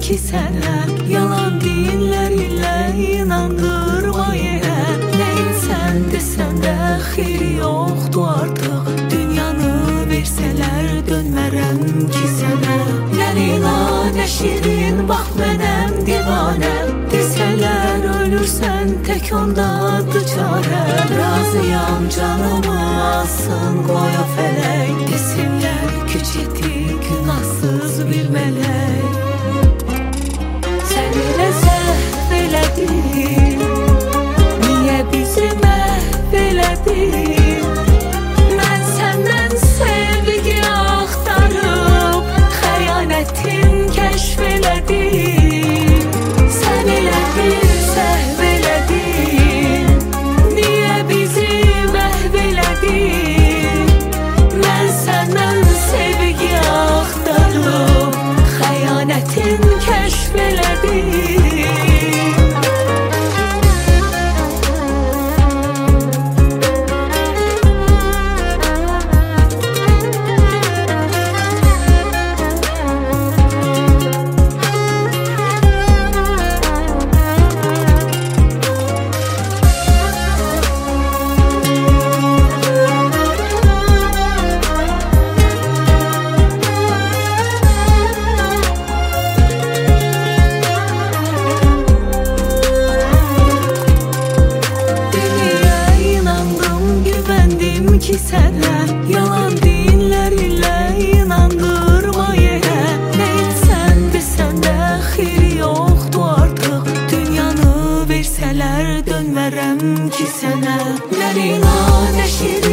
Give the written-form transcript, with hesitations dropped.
ki sənə yalan dinlərlə inandırmaya. Nə insən desən də xeyri yoxdur artıq. Dünyanı versələr dönmərəm ki sənə. Nə leyla nə şirin bax mənəm divanəm. Desələr ölürsən tək ondadır çarə. Razıyam canımı alsın qoya fələk. Desinlər küçədi günahsız bir mələk. Sən elə səhv elədin, niyə bizi məhv elədin? Mən səndən sevgi axtarıb xəyanətin kəşf elədim. Sən elə bir səhv elədin, niyə bizi məhv elədin? Mən səndən sevgi axtarıb xəyanətin kəşf elədim. Ki sənə yalan dinlərlə inandırmaya. Nə insən desən də xeyri yoxdur artıq. Dünyanı versələr dönmərəm ki sənə. Nə leyla nə şirin